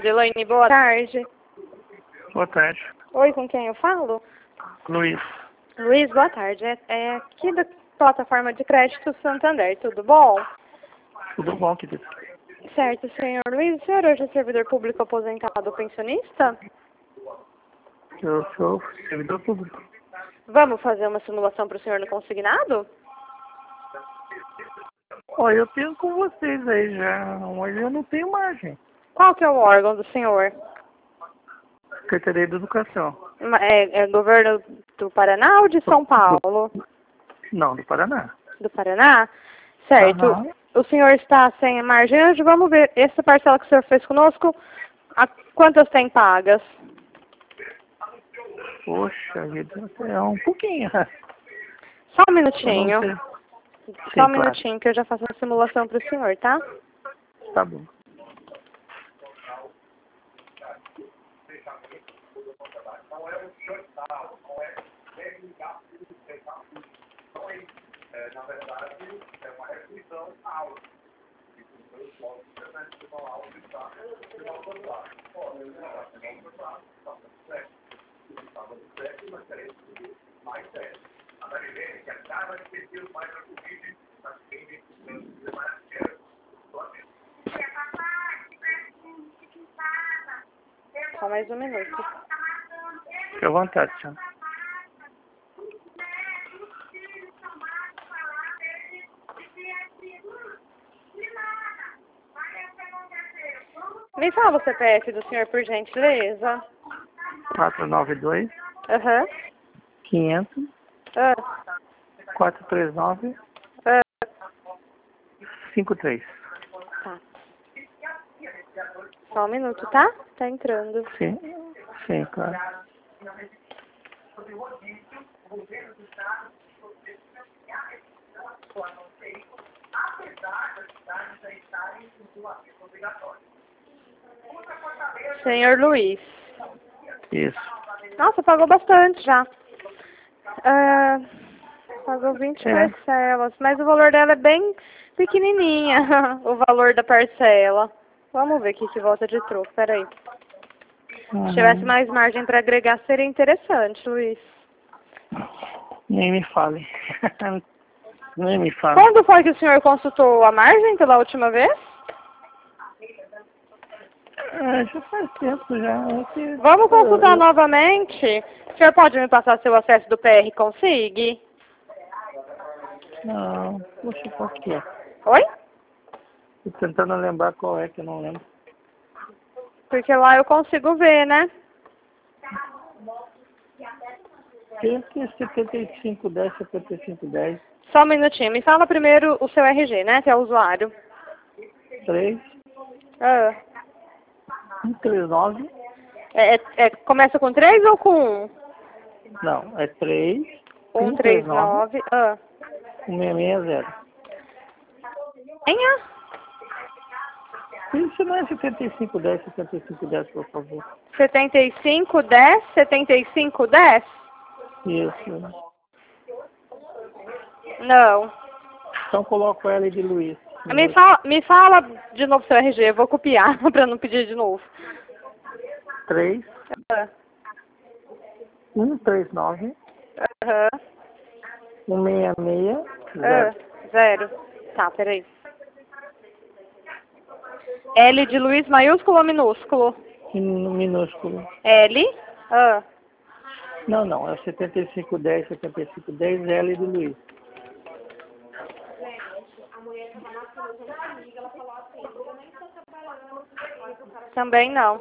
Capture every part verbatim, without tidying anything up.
Adelaine, boa tarde. Boa tarde. Oi, com quem eu falo? Luiz. Luiz, boa tarde. É, é aqui da plataforma de crédito Santander, tudo bom? Tudo bom, querido? Certo, senhor Luiz. O senhor hoje é servidor público aposentado ou pensionista? Eu sou servidor público. Vamos fazer uma simulação para o senhor no consignado? Olha, eu tenho com vocês aí já, mas eu não tenho margem. Qual que é o órgão do senhor? Secretaria de Educação. É, é governo do Paraná ou de São Paulo? Não, do Paraná. Do Paraná? Certo. Aham. O senhor está sem a margem hoje. Vamos ver essa parcela que o senhor fez conosco. A quantas tem pagas? Poxa vida, é um pouquinho. Só um Eu minutinho. não sei. Só Sim, um claro. minutinho que eu já faço a simulação para o senhor, tá? Tá bom. Só mais um minuto. Fique à vontade, senhor. Me fala o C P F do senhor, por gentileza. quatro nove dois, Aham. quinhentos, Ah, quatro três nove, ah, cinco três. tá. Só um minuto, tá? Tá entrando. Sim, sim, claro. Senhor Luiz. Isso. Nossa, pagou bastante já. Ah, pagou vinte É. parcelas, mas o valor dela é bem pequenininha, o valor da parcela. Vamos ver aqui se volta de troco, peraí. Uhum. Se tivesse mais margem para agregar, seria interessante, Luiz. Nem me fale. Nem me fale. Quando foi que o senhor consultou a margem pela última vez? É, já faz tempo já. É que, Vamos consultar eu, novamente. O senhor pode me passar seu acesso do P R Consig? não, poxa, qual que é? Oi? Tô tentando lembrar qual é que eu não lembro. Porque lá eu consigo ver, né? Esse é setenta e cinco dez, setenta e cinco dez, Só um minutinho. Me fala primeiro o seu R G, né? Que é o usuário. três, Ah. um três nove, É, é, é- começa com três ou com um? não, é três, um, três, nove. Ah. um seis seis zero. Venha. Isso não é setenta e cinco dez, setenta e cinco dez, por favor. setenta e cinco, dez, setenta e cinco, dez? Isso. Não. Então coloco L de Luiz. Me fala, me fala de novo seu R G. Eu vou copiar pra não pedir de novo. três, Ah. um três nove, Aham. um seis seis Ah. zero. Zero. Tá, peraí. L de Luiz maiúsculo ou minúsculo? Em minúsculo. L. Ah. Não, não, é setenta e cinco dez, setenta e cinco dez, L de Luiz. Também não.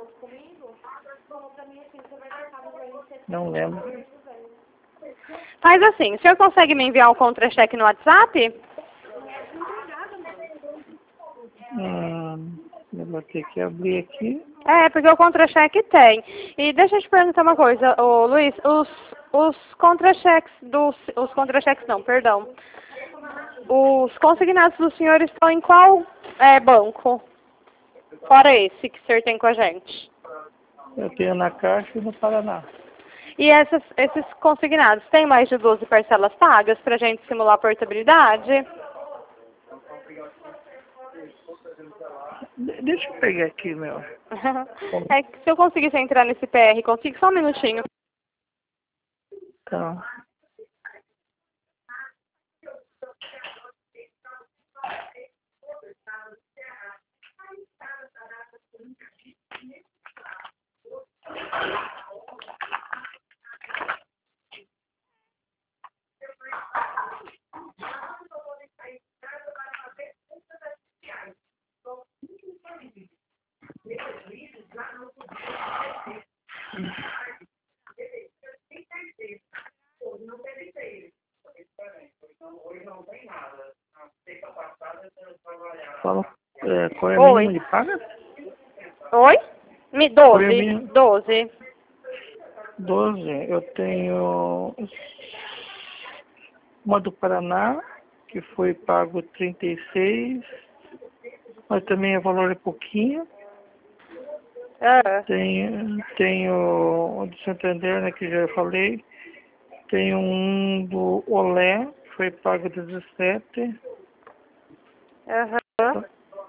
Não lembro. Faz assim, o senhor consegue me enviar um contra-cheque no WhatsApp? Hum, eu vou ter que abrir aqui. É, porque o contra-cheque tem. E deixa eu te perguntar uma coisa, ô Luiz, os, os contra-cheques dos... Os contra-cheques não, perdão. Os consignados do senhor estão em qual é, banco? Fora esse que o senhor tem com a gente. Eu tenho na Caixa e no Paraná. E essas, esses consignados têm mais de doze parcelas pagas para a gente simular a portabilidade? De- deixa eu pegar aqui, meu. É que se eu conseguisse entrar nesse P R, consigo só um minutinho. Então, fala, é, qual é o Oi. mínimo de paga? Oi? Me, Qual é o doze. mínimo? doze. doze. Eu tenho uma do Paraná, que foi pago trinta e seis, mas também o valor é pouquinho. Ah, Tenho, tenho o do Santander, né, que já falei. Tenho um do Olé, que foi pago dezessete. aham.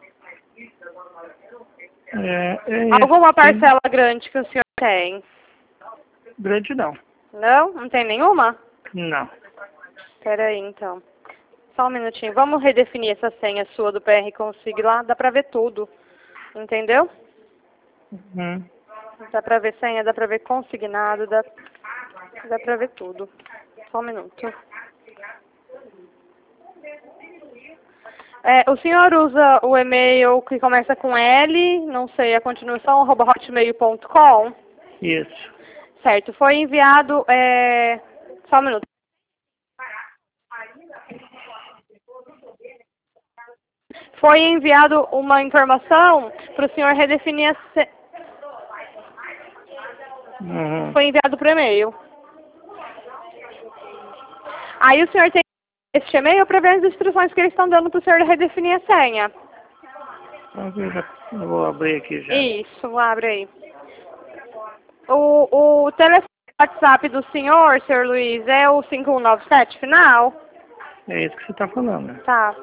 É, é Alguma esse, tem- parcela grande que o senhor tem? grande não. Não? Não tem nenhuma? Não. Espera aí, então. Só um minutinho. Vamos redefinir essa senha sua do P R Consig lá. Dá pra ver tudo. Entendeu? Uhum. Dá pra ver senha, dá pra ver consignado, dá, dá pra ver tudo. Só um minuto. É, o senhor usa o e-mail que começa com L, não sei, a continuação, arroba hotmail ponto com? Isso. Certo, foi enviado, é... só um minuto. Foi enviado uma informação para o senhor redefinir a... se- Uhum. Foi enviado por e-mail. Aí o senhor tem esse e-mail para ver as instruções que eles estão dando para o senhor redefinir a senha. Então, eu, já, eu vou abrir aqui já. Isso, abre aí. O, o telefone WhatsApp do senhor, senhor Luiz, é o cinco um nove sete final? É isso que você está falando, né? Tá.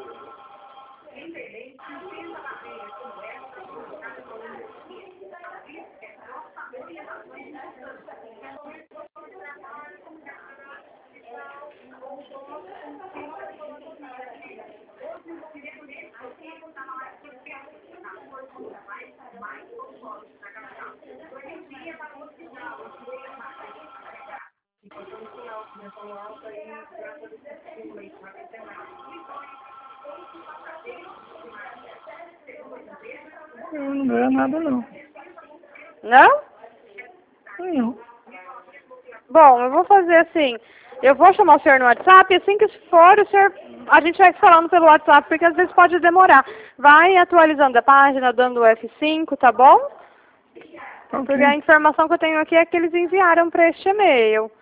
Eu não ganho nada, não. Não? Não. Bom, eu vou fazer assim. Eu vou chamar o senhor no WhatsApp e assim que for, o senhor, a gente vai falando pelo WhatsApp, porque às vezes pode demorar. Vai atualizando a página, dando o F cinco, tá bom? Ok. Porque a informação que eu tenho aqui é que eles enviaram para este e-mail.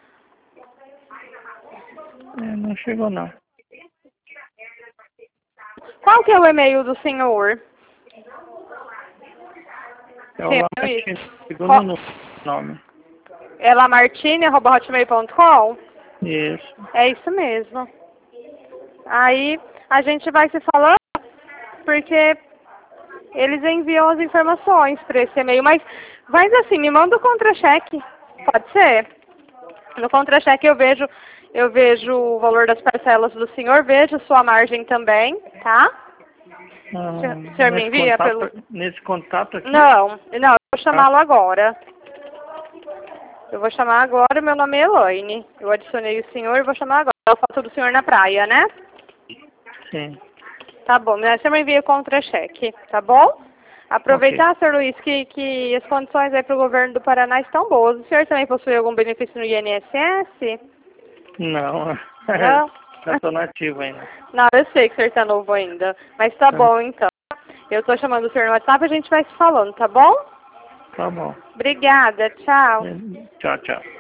É, não chegou, não. Qual que é o e-mail do senhor? É o Senhor Luiz. Lamartine, segundo Qual- no- nome. É lamartine arroba hotmail ponto com? Isso. É isso mesmo. Aí a gente vai se falando, porque eles enviam as informações para esse e-mail. Mas, mas assim, me manda o contra-cheque. Pode ser? No contra-cheque eu vejo, eu vejo o valor das parcelas do senhor, vejo sua margem também, tá? Ah, O senhor o senhor me nesse, envia contato, pelo... nesse contato aqui? Não, não, eu vou chamá-lo agora. Eu vou chamar agora, meu nome é Elaine. Eu adicionei o senhor e vou chamar agora. É a foto do senhor na praia, né? Sim. Tá bom, mas você me envia o contra-cheque, tá bom? Aproveitar, senhor Luiz, que, que as condições aí para o governo do Paraná estão boas. O senhor também possui algum benefício no I N S S? Não. Não? Já estou nativo ainda. Não, eu sei que o senhor está novo ainda. Mas tá bom, então. Eu tô chamando o senhor no WhatsApp e a gente vai se falando, tá bom? Tá bom. Obrigada, tchau. Tchau, tchau.